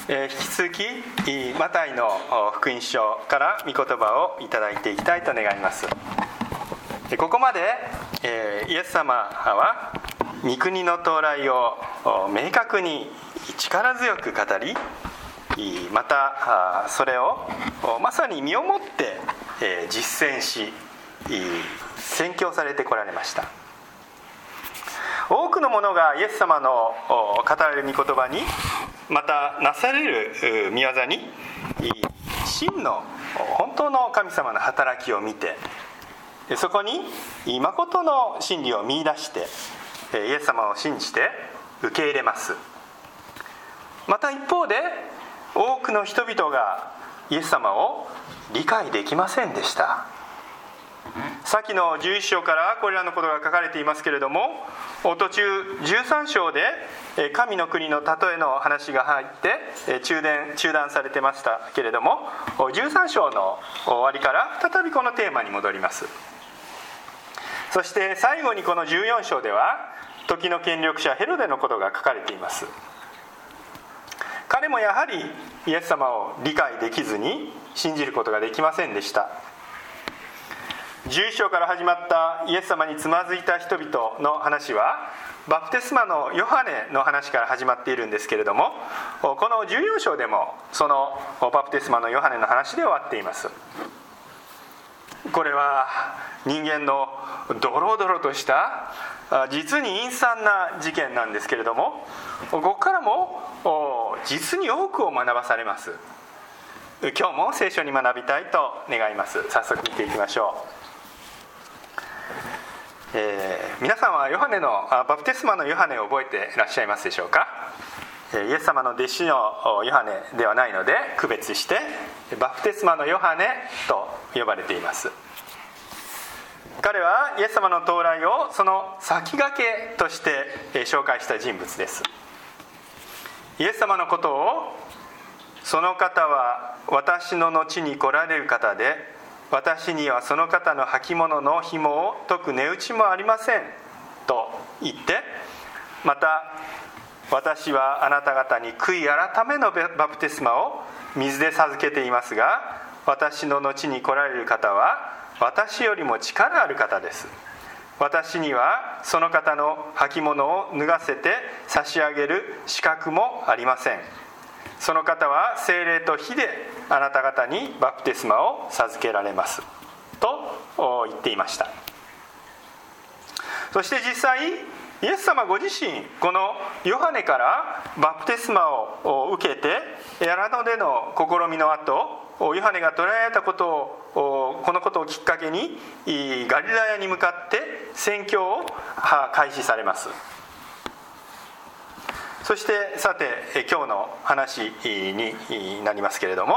引き続きマタイの福音書から御言葉をいただいていきたいと願います。ここまでイエス様は御国の到来を明確に力強く語り、またそれをまさに身をもって実践し宣教されてこられました。多くのものがイエス様の語られる御言葉に、またなされる御業に真の本当の神様の働きを見て、そこに誠の真理を見出してイエス様を信じて受け入れます。また一方で多くの人々がイエス様を理解できませんでした。さっきの11章からこれらのことが書かれていますけれども、途中13章で神の国の例えの話が入って中断されてましたけれども、13章の終わりから再びこのテーマに戻ります。そして最後にこの14章では時の権力者ヘロデのことが書かれています。彼もやはりイエス様を理解できずに信じることができませんでした。11章から始まったイエス様につまずいた人々の話はバプテスマのヨハネの話から始まっているんですけれども、この14章でもそのバプテスマのヨハネの話で終わっています。これは人間のドロドロとした実に陰惨な事件なんですけれども、ここからも実に多くを学ばされます。今日も聖書に学びたいと願います。早速見ていきましょう。皆さんはバプテスマのヨハネを覚えていらっしゃいますでしょうか。イエス様の弟子のヨハネではないので区別してバプテスマのヨハネと呼ばれています。彼はイエス様の到来をその先駆けとして紹介した人物です。イエス様のことを、その方は私の後に来られる方で、私にはその方の履物の紐を解く値打ちもありませんと言って、また私はあなた方に悔い改めのバプテスマを水で授けていますが、私の後に来られる方は私よりも力ある方です。私にはその方の履物を脱がせて差し上げる資格もありません。その方は聖霊と火であなた方にバプテスマを授けられますと言っていました。そして実際イエス様ご自身、このヨハネからバプテスマを受けてやらのでの試みの後、ヨハネが捕らえられたことを、このことをきっかけにガリラヤに向かって宣教を開始されます。そしてさて今日の話になりますけれども、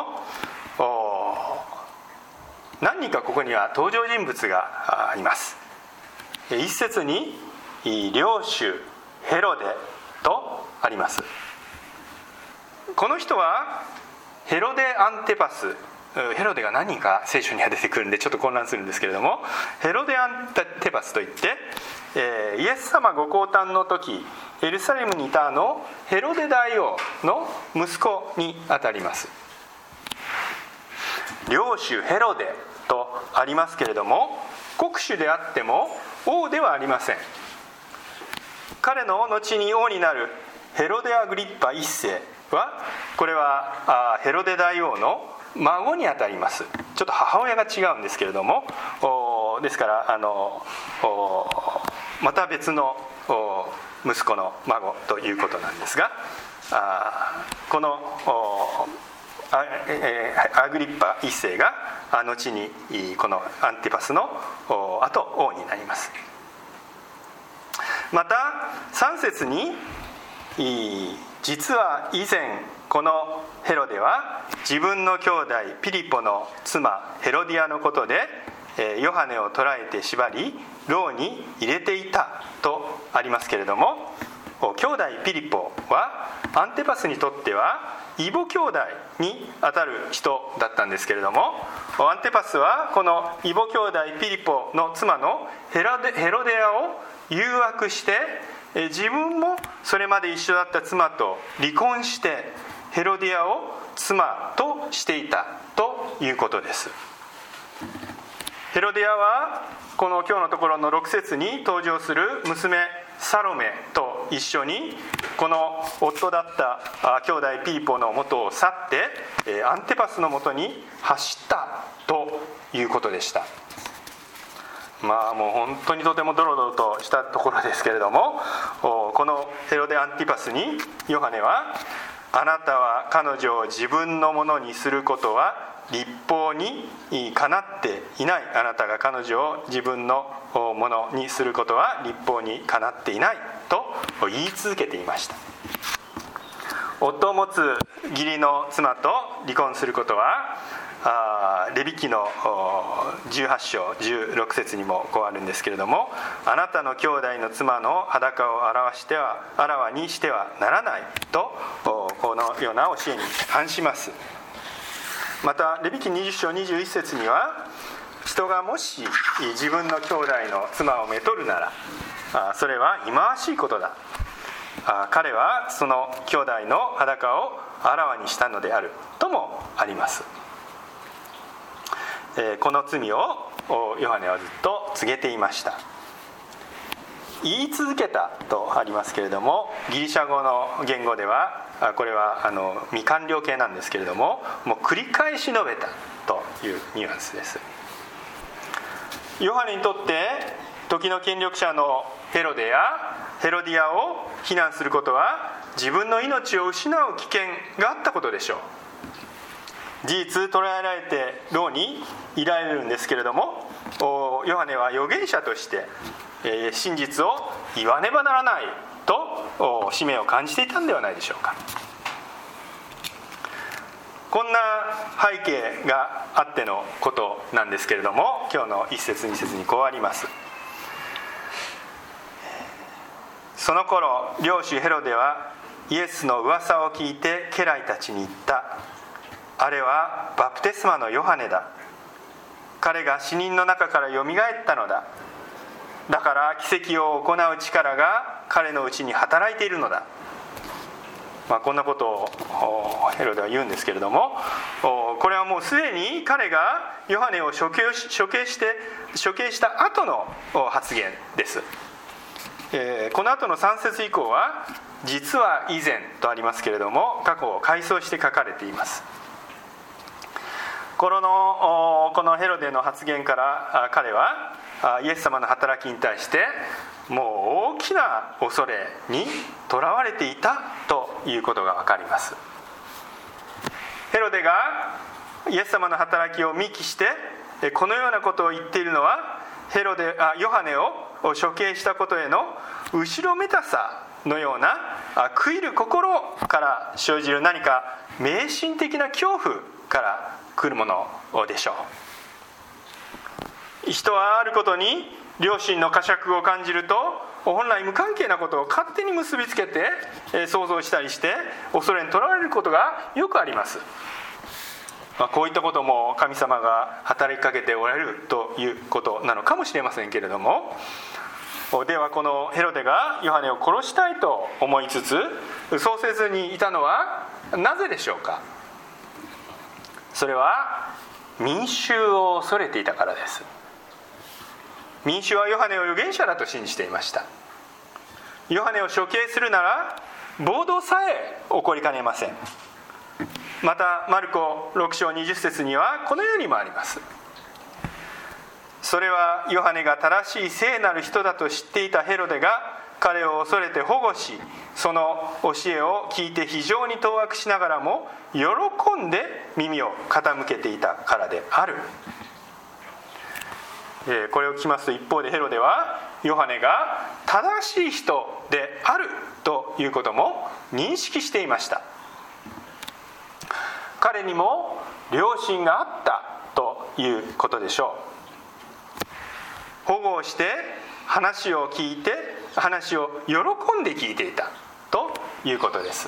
何人かここには登場人物がいます。一節に領主ヘロデとあります。この人はヘロデ・アンテパス、ヘロデが何人か聖書には出てくるんでちょっと混乱するんですけれども、ヘロデ・アンテパスといって、イエス様ご降誕の時エルサレムにいたヘロデ大王の息子にあたります。領主ヘロデとありますけれども、国主であっても王ではありません。彼の後に王になるヘロデアグリッパ一世は、これはヘロデ大王の孫にあたります。ちょっと母親が違うんですけれども、ですからまた別の息子の孫ということなんですが、このアグリッパ一世が後にこのアンティパスの後王になります。また3節に、実は以前このヘロデは自分の兄弟ピリポの妻ヘロディアのことでヨハネを捕らえて縛り牢に入れていたとありますけれども、兄弟ピリポはアンテパスにとっては異母兄弟にあたる人だったんですけれども、アンテパスはこの異母兄弟ピリポの妻のヘロデアを誘惑して、自分もそれまで一緒だった妻と離婚してヘロディアを妻としていたということです。ヘロディアはこの今日のところの6節に登場する娘サロメと一緒にこの夫だった兄弟ピーポの元を去ってアンティパスの元に走ったということでした。もう本当にとてもドロドロとしたところですけれども、このヘロデ・アンティパスにヨハネは、あなたは彼女を自分のものにすることは律法にかなっていない。あなたが彼女を自分のものにすることは律法にかなっていないと言い続けていました。夫を持つ義理の妻と離婚することはレビ記の18章16節にもこうあるんですけれども、あなたの兄弟の妻の裸をあらわにしてはならないとこのような教えに反します。またレビ記20章21節には、人がもし自分の兄弟の妻をめとるならそれは忌まわしいことだ。彼はその兄弟の裸をあらわにしたのであるともあります。この罪をヨハネはずっと告げていました。言い続けたとありますけれども、ギリシャ語の言語ではこれは未完了形なんですけれども、もう繰り返し述べたというニュアンスです。ヨハネにとって時の権力者のヘロデやヘロディアを非難することは自分の命を失う危険があったことでしょう。事実捉えられて牢にいられるんですけれども、ヨハネは預言者として真実を言わねばならないと使命を感じていたんではないでしょうか。こんな背景があってのことなんですけれども、今日の1節2節にこうあります。その頃領主ヘロデはイエスの噂を聞いて家来たちに言った。あれはバプテスマのヨハネだ。彼が死人の中からよみがえったのだ。だから奇跡を行う力が彼のうちに働いているのだ。こんなことをヘロデは言うんですけれども、これはもうすでに彼がヨハネを処刑した後の発言です。この後の3節以降は実は以前とありますけれども、過去を回想して書かれています。このヘロデの発言から彼はイエス様の働きに対してもう大きな恐れにとらわれていたということが分かります。ヘロデがイエス様の働きを見聞してこのようなことを言っているのは、ヨハネを処刑したことへの後ろめたさのような悔いる心から生じる何か迷信的な恐怖から来るものでしょう。人はあることに良心の呵責を感じると、本来無関係なことを勝手に結びつけて想像したりして恐れにとらわれることがよくあります。こういったことも神様が働きかけておられるということなのかもしれませんけれども、ではこのヘロデがヨハネを殺したいと思いつつそうせずにいたのはなぜでしょうか。それは民衆を恐れていたからです。民衆はヨハネを預言者だと信じていました。ヨハネを処刑するなら暴動さえ起こりかねません。またマルコ6章20節にはこのようにもあります。それはヨハネが正しい聖なる人だと知っていたヘロデが彼を恐れて保護し、その教えを聞いて非常に当惑しながらも喜んで耳を傾けていたからである。これを聞きますと、一方でヘロデはヨハネが正しい人であるということも認識していました。彼にも良心があったということでしょう。保護をして話を喜んで聞いていたということです。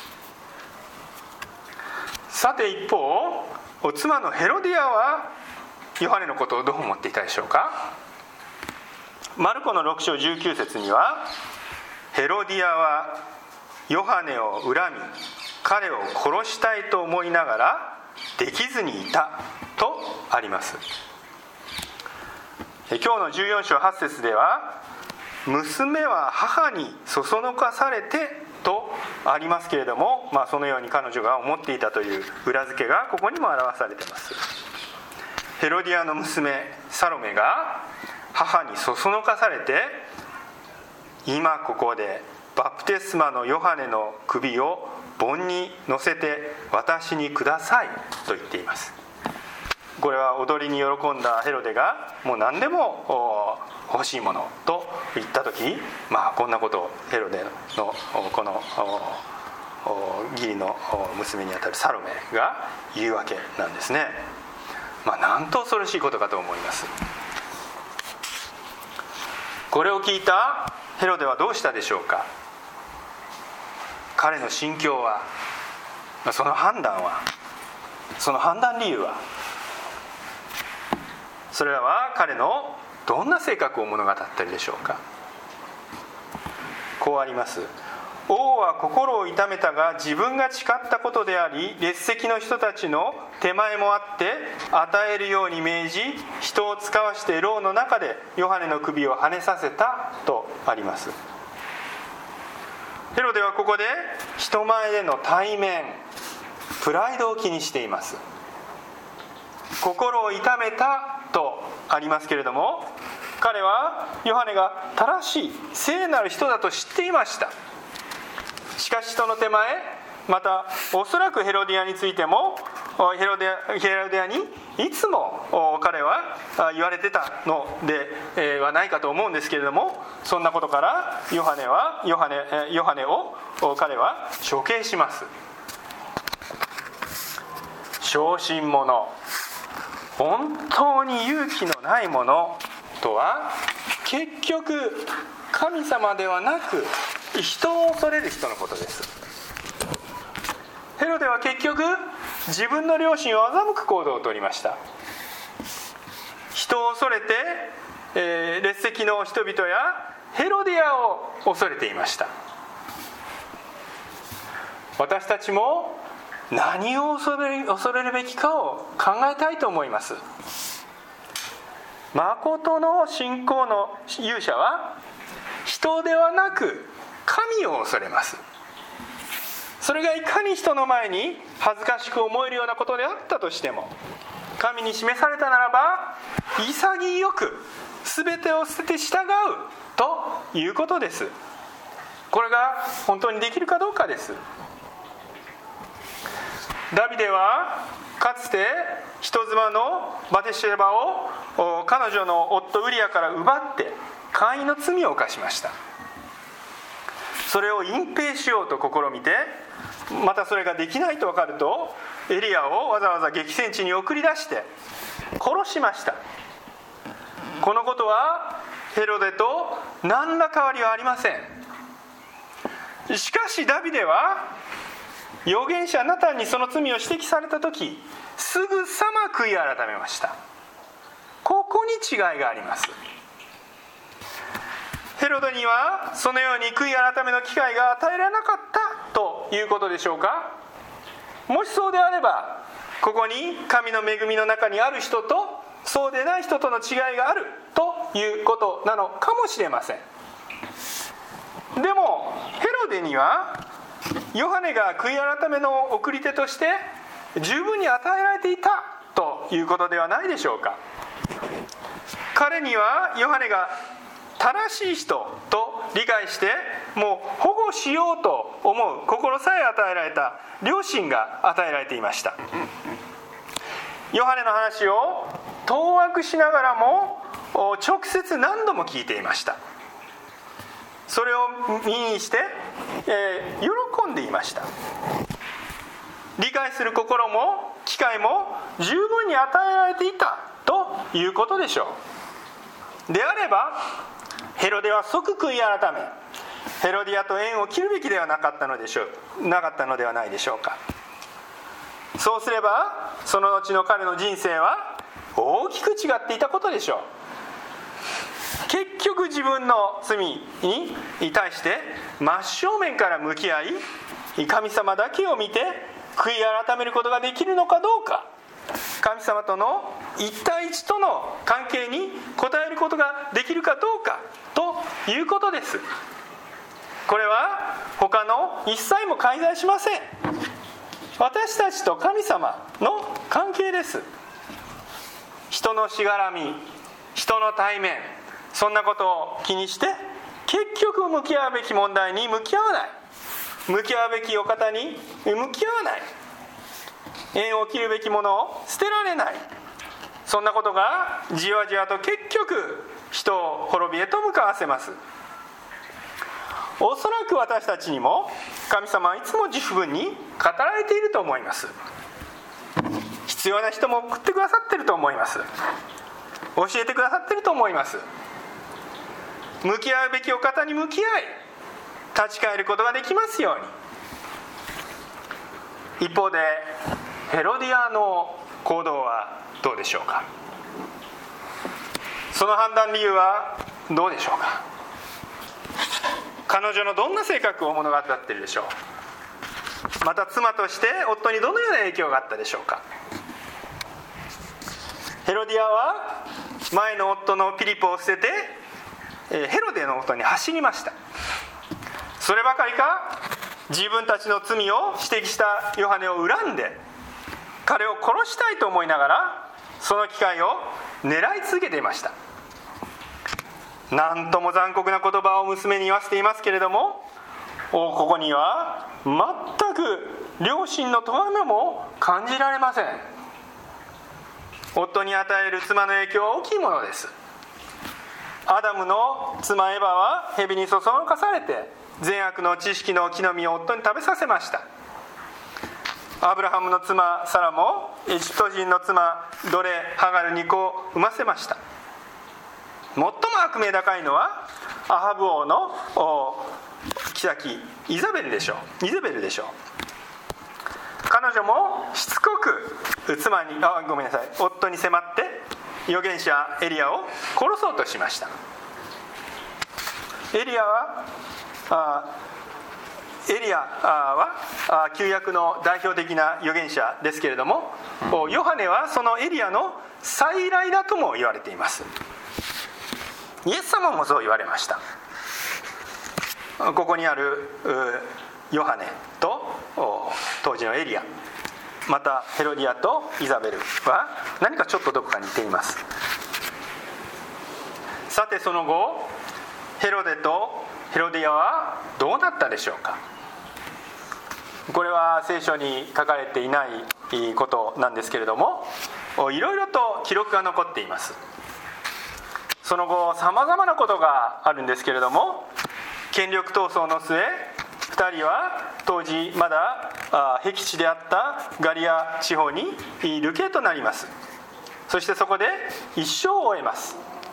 さて一方、妻のヘロディアはヨハネのことをどう思っていたでしょうか。マルコの6章19節には、ヘロディアはヨハネを恨み彼を殺したいと思いながらできずにいたとあります。今日の14章8節では、娘は母にそそのかされてとありますけれども、そのように彼女が思っていたという裏付けがここにも表されています。ヘロディアの娘サロメが母にそそのかされて、今ここでバプテスマのヨハネの首を盆に乗せて私にくださいと言っています。これは踊りに喜んだヘロデがもう何でも欲しいものと言った時、こんなことをヘロデのこの義理の娘にあたるサロメが言うわけなんですね。なんと恐ろしいことかと思います。これを聞いたヘロデはどうしたでしょうか。彼の心境は、その判断理由は、それらは彼のどんな性格を物語っているでしょうか。こうあります。王は心を痛めたが自分が誓ったことであり、列席の人たちの手前もあって与えるように命じ、人を使わして牢の中でヨハネの首をはねさせたとあります。ヘロデはここで人前での体面、プライドを気にしています。心を痛めたとありますけれども、彼はヨハネが正しい聖なる人だと知っていました。しかし人の手前、またおそらくヘロディアについてもヘロディアにいつも彼は言われてたのではないかと思うんですけれども、そんなことからヨハネを彼は処刑します。小心者、本当に勇気のないものとは結局神様ではなく人を恐れる人のことです。ヘロデは結局自分の良心を欺く行動をとりました。人を恐れて、列席の人々やヘロディアを恐れていました。私たちも何を恐れるべきかを考えたいと思います。誠の信仰の勇者は人ではなく神を恐れます。それがいかに人の前に恥ずかしく思えるようなことであったとしても、神に示されたならば潔く全てを捨てて従うということです。これが本当にできるかどうかです。ダビデはかつて人妻のバテシェバを彼女の夫ウリアから奪って姦淫の罪を犯しました。それを隠蔽しようと試みて、またそれができないと分かるとエリアをわざわざ激戦地に送り出して殺しました。このことはヘロデと何ら変わりはありません。しかしダビデは預言者ナタンにその罪を指摘された時、すぐさま悔い改めました。ここに違いがあります。ヘロデにはそのように悔い改めの機会が与えられなかったということでしょうか。もしそうであれば、ここに神の恵みの中にある人とそうでない人との違いがあるということなのかもしれません。でもヘロデにはヨハネが悔い改めの送り手として十分に与えられていたということではないでしょうか。彼にはヨハネが正しい人と理解してもう保護しようと思う心さえ与えられた良心が与えられていました。ヨハネの話を当惑しながらも直接何度も聞いていました。それを耳にして、喜んでいました。理解する心も機会も十分に与えられていたということでしょう。であればヘロデは即悔い改め、ヘロディアと縁を切るべきではなかったのではないでしょうか。そうすればその後の彼の人生は大きく違っていたことでしょう。結局自分の罪に対して真正面から向き合い、 神様だけを見て悔い改めることができるのかどうか、神様との一対一との関係に応えることができるかどうかということです。これは他の一切も介在しません。私たちと神様の関係です。人のしがらみ、人の対面、そんなことを気にして結局向き合うべき問題に向き合わない、向き合うべきお方に向き合わない、縁を切るべきものを捨てられない、そんなことがじわじわと結局人を滅びへと向かわせます。おそらく私たちにも神様はいつも十分に語られていると思います。必要な人も送ってくださっていると思います。教えてくださっていると思います。向き合うべきお方に向き合い立ち返ることができますように。一方でヘロディアの行動はどうでしょうか。その判断理由はどうでしょうか。彼女のどんな性格を物語っているでしょう。また妻として夫にどのような影響があったでしょうか。ヘロディアは前の夫のピリポを捨ててヘロデの夫に走りました。そればかりか、自分たちの罪を指摘したヨハネを恨んで彼を殺したいと思いながらその機会を狙い続けていました。なんとも残酷な言葉を娘に言わせていますけれども、ここには全く良心の咎めも感じられません。夫に与える妻の影響は大きいものです。アダムの妻エバは蛇にそそのかされて善悪の知識の木の実を夫に食べさせました。アブラハムの妻サラもエジプト人の妻ドレハガルに子を産ませました。最も悪名高いのはアハブ王の妃イザベルでしょう。彼女もしつこく夫に迫って預言者エリアを殺そうとしました。エリアは旧約の代表的な預言者ですけれども、ヨハネはそのエリアの再来だとも言われています。イエス様もそう言われました。ここにあるヨハネと当時のエリア、またヘロディアとイザベルは何かちょっとどこか似ています。さてその後ヘロデとヘロディアはどうなったでしょうか。これは聖書に書かれていないことなんですけれども、いろいろと記録が残っています。その後さまざまなことがあるんですけれども、権力闘争の末2人は当時まだ僻地であったガリア地方に流刑となります。そしてそこで一生を終えます。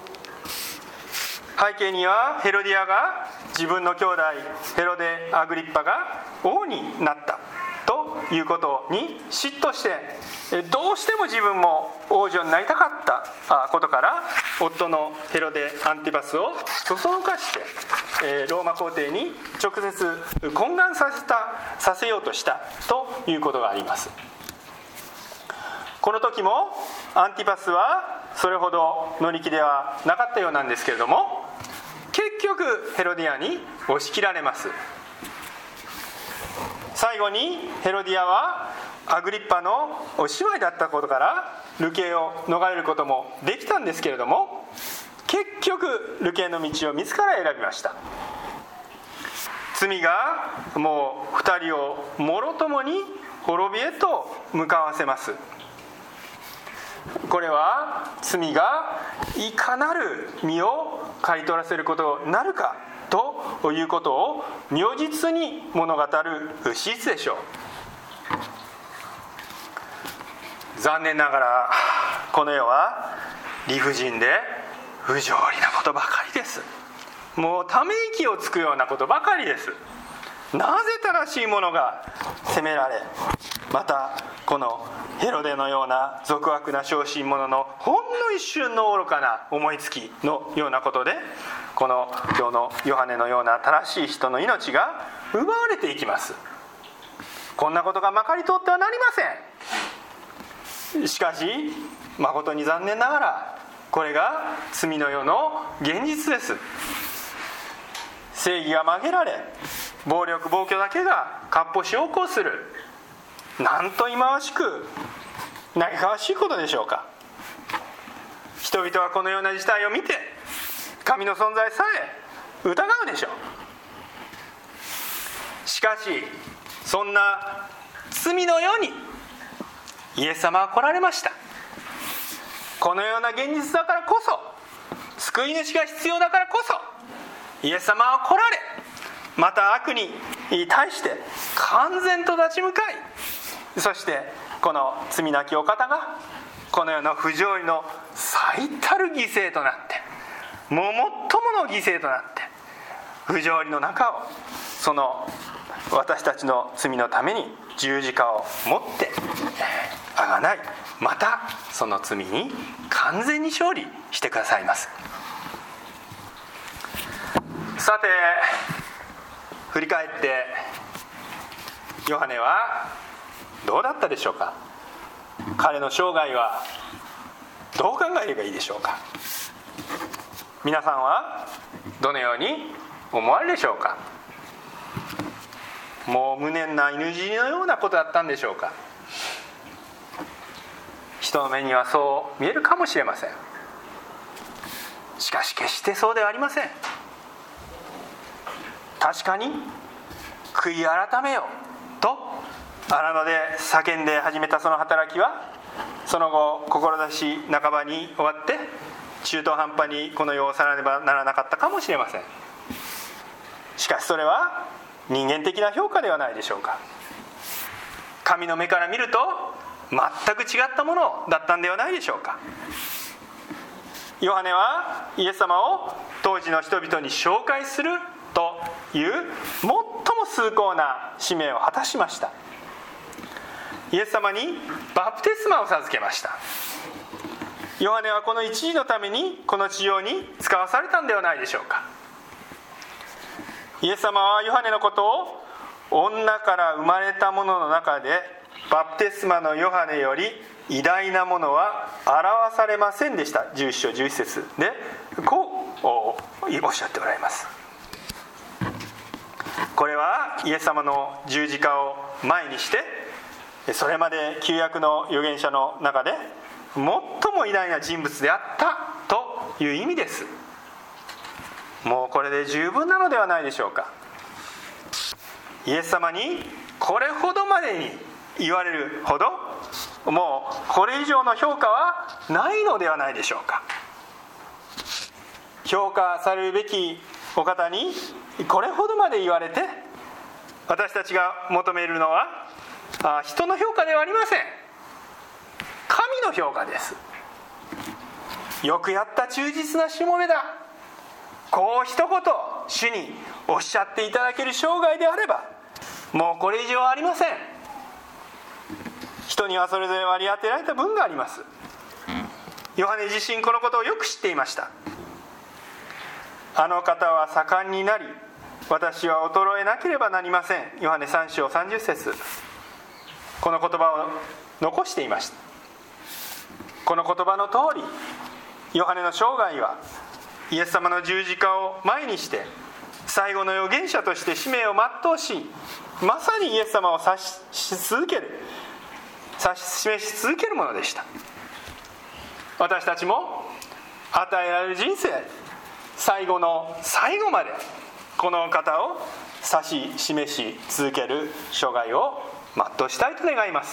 背景にはヘロディアが自分の兄弟ヘロデ・アグリッパが王になったということに嫉妬してどうしても自分も王女になりたかったことから夫のヘロデ・アンティパスをそそのかしてローマ皇帝に直接懇願させようとしたということがあります。この時もアンティパスはそれほど乗り気ではなかったようなんですけれども、結局ヘロディアに押し切られます。最後にヘロディアはアグリッパのお姉妹だったことから流刑を逃れることもできたんですけれども、結局流刑の道を自ら選びました。罪がもう2人をもろともに滅びへと向かわせます。これは罪がいかなる身を刈り取らせることになるかということを如実に物語る史実でしょう。残念ながらこの世は理不尽で不条理なことばかりです。もうため息をつくようなことばかりです。なぜ正しいものが責められ、またこのヘロデのような俗悪な小心者のほんの一瞬の愚かな思いつきのようなことで、この今日のヨハネのような正しい人の命が奪われていきます。 こんなことがまかり通ってはなりません。しかし誠に残念ながらこれが罪の世の現実です。正義が曲げられ、暴力暴挙だけがかっぽし横行する、なんと忌まわしく嘆かわしいことでしょうか。人々はこのような事態を見て神の存在さえ疑うでしょう。しかしそんな罪の世にイエス様は来られました。このような現実だからこそ、救い主が必要だからこそイエス様は来られ、また悪に対して完全と立ち向かい、そしてこの罪なきお方がこの世の不条理の最たる犠牲となって、もう最もの犠牲となって、不条理の中をその私たちの罪のために十字架を持ってあがない、またその罪に完全に勝利してくださいます。さて振り返ってヨハネはどうだったでしょうか。彼の生涯はどう考えればいいでしょうか。皆さんはどのように思われるでしょうか。もう無念な犬死にのようなことだったんでしょうか。人の目にはそう見えるかもしれません。しかし決してそうではありません。確かに悔い改めよと荒野で叫んで始めたその働きは、その後志半ばに終わって中途半端にこの世を去らねばならなかったかもしれません。しかしそれは人間的な評価ではないでしょうか。神の目から見ると全く違ったものだったんではないでしょうか。ヨハネはイエス様を当時の人々に紹介するという最も崇高な使命を果たしました。イエス様にバプテスマを授けました。ヨハネはこの一時のためにこの地上に使わされたんではないでしょうか。イエス様はヨハネのことを女から生まれた者の中でバプテスマのヨハネより偉大なものは表されませんでした。11章11節でこうおっしゃっておられます。これはイエス様の十字架を前にして、それまで旧約の預言者の中で最も偉大な人物であったという意味です。もうこれで十分なのではないでしょうか。イエス様にこれほどまでに言われるほど、もうこれ以上の評価はないのではないでしょうか。評価されるべきお方にこれほどまで言われて、私たちが求めるのは人の評価ではありません。神の評価です。よくやった忠実なしもべだ、こう一言主におっしゃっていただける生涯であれば、もうこれ以上はありません。人にはそれぞれ割り当てられた分があります。ヨハネ自身このことをよく知っていました。あの方は盛んになり、私は衰えなければなりません。ヨハネ3章30節、この言葉を残していました。この言葉の通り、ヨハネの生涯はイエス様の十字架を前にして最後の預言者として使命を全うし、まさにイエス様を指し示し続けるものでした。私たちも与えられる人生、最後の最後までこの方を指し示し続ける生涯を全うしたいと願います。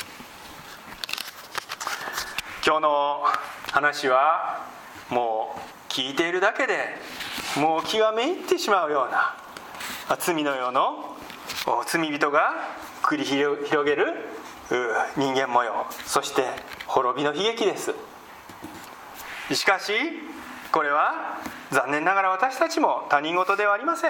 今日の話はもう聞いているだけでもう気がめいってしまうような罪の世の罪人が繰り広げる人間模様、そして滅びの悲劇です。しかしこれは残念ながら私たちも他人事ではありません。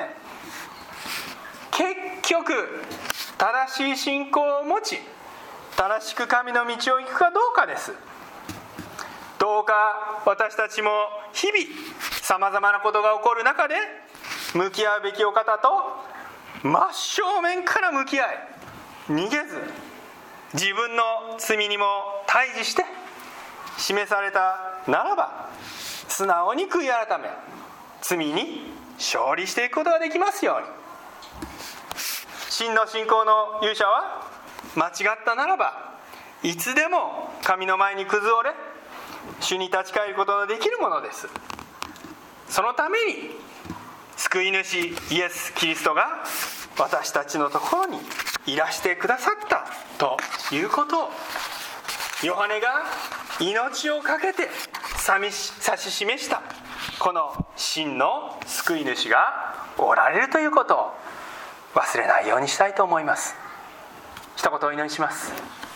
結局正しい信仰を持ち正しく神の道を行くかどうかです。どうか私たちも日々さまざまなことが起こる中で向き合うべきお方と真正面から向き合い、 逃げず、自分の罪にも対峙して示されたならば、素直に悔い改め、罪に勝利していくことができますように。真の信仰の勇者は間違ったならばいつでも神の前に崩れ、主に立ち返ることのできるものです。そのために救い主イエス・キリストが私たちのところにいらしてくださったということを、ヨハネが命を懸けて指し示したこの真の救い主がおられるということを忘れないようにしたいと思います。一言お祈りします。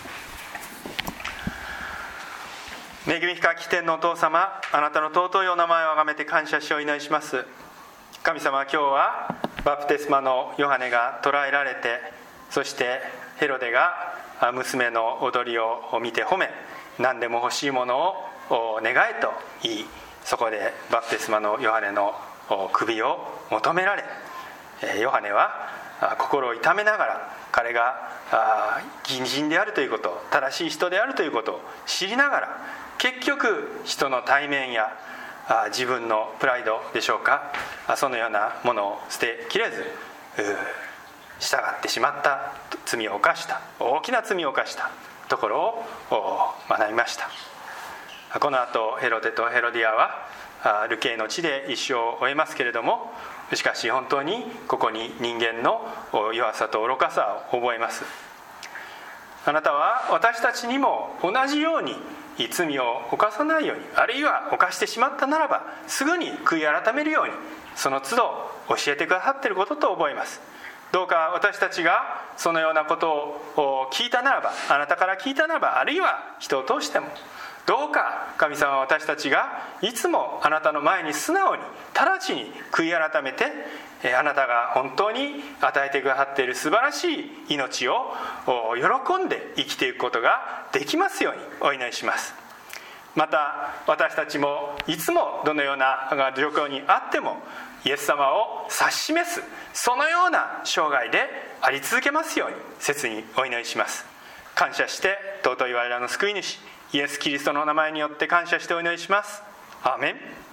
恵み深き天のお父様、あなたの尊いお名前をあがめて感謝しお祈りします。神様、今日はバプテスマのヨハネが捕らえられて、そしてヘロデが娘の踊りを見て褒め、何でも欲しいものを願えと言い、そこでバプテスマのヨハネの首を求められ、ヨハネは心を痛めながら、彼が義人であるということ、正しい人であるということを知りながら、結局人の体面や自分のプライドでしょうか、そのようなものを捨てきれず従ってしまった、罪を犯した、大きな罪を犯したところを学びました。この後ヘロデとヘロディアは流刑の地で一生を終えますけれども、しかし本当にここに人間の弱さと愚かさを覚えます。あなたは私たちにも同じように罪を犯さないように、あるいは犯してしまったならばすぐに悔い改めるように、その都度教えてくださっていることと覚えます。どうか私たちがそのようなことを聞いたならば、あなたから聞いたならば、あるいは人を通しても、どうか神様は私たちがいつもあなたの前に素直に直ちに悔い改めて、あなたが本当に与えてくださっている素晴らしい命を喜んで生きていくことができますようにお祈りします。また私たちもいつもどのような状況にあってもイエス様を指し示す、そのような生涯であり続けますように切にお祈りします。感謝して尊い我らの救い主イエス・キリストの名前によって感謝してお祈りします。アーメン。